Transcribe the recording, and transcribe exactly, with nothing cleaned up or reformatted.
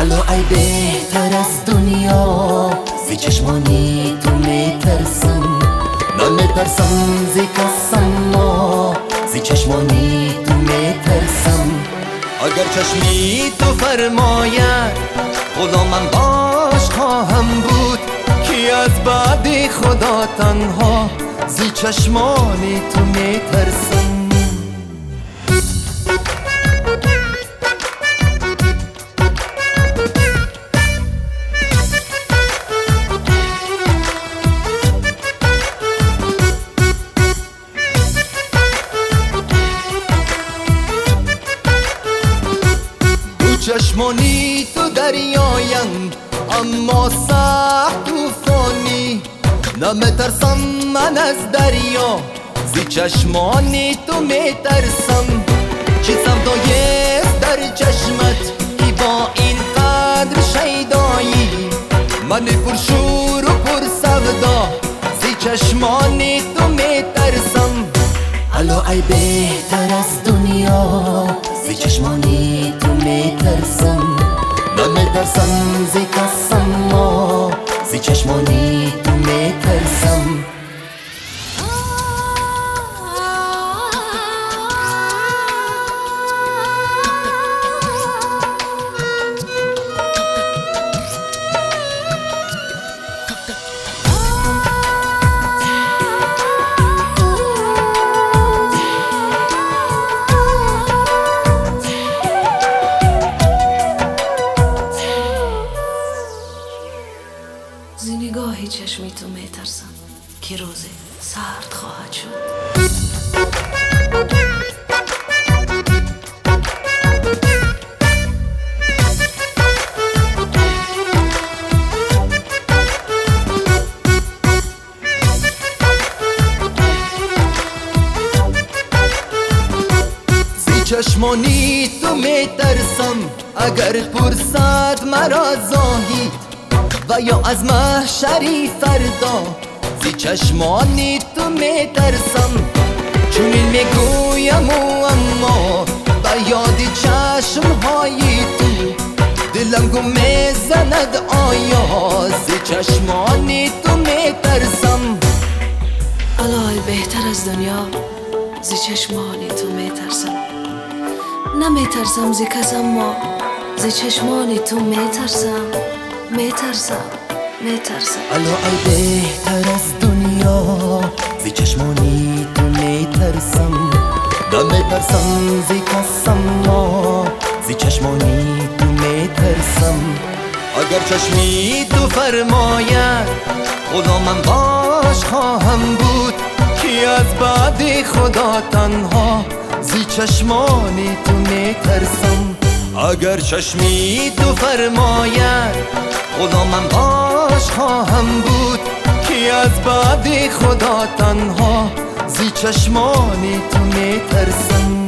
الو ای بهتر از دنیا، زی چشمانی تو میترسم. نمیترسم زی کسم، زی چشمانی تو میترسم. اگر چشمی تو فرماید غلامم باش خواهم بود، کی از بعد خدا تنها زی چشمانی تو میترسم. چشمانی تو دریایند اما سخت طوفانی. نمیترسم من از دریا، زی چشمانی تو میترسم. چی سودایست در چشمت ای با این قدر شیدایی؟ من پرشور و پر سودا، زی چشمانی تو میترسم. الو ای بهتر از دنیا، زی چشمانی تو میترسم. نمیترسم زی کسم، زی چشمانی تو میترسم. زی نگاهی چشمی تو میترسم که روزی سرد خواهد شد. زی چشمانی تو میترسم. اگر پرسد مرا زاهید و یا از محشری فردا، زی چشمانی تو میترسم. چونین میگویم و اما به یاد چشمهای تو دلم گم میزند. آیا زی چشمانی تو میترسم. الای بهتر از دنیا، زی چشمانی تو میترسم. نمیترسم زی کسم، ما زی چشمانی تو میترسم. میترسم میترسم الو ای بهتر از دنیا، زی چشمانی تو میترسم. نمیترسم زی کسم، زی چشمانی تو میترسم. اگر چشمی تو فرماید غلامم باش خواهم بود، کی از بعد خدا تنها زی چشمانی تو میترسم. اگر چشمی تو فرماید غلامم باش خواهم بود، کی از بعد خدا تنها زی چشمانی تو میترسم.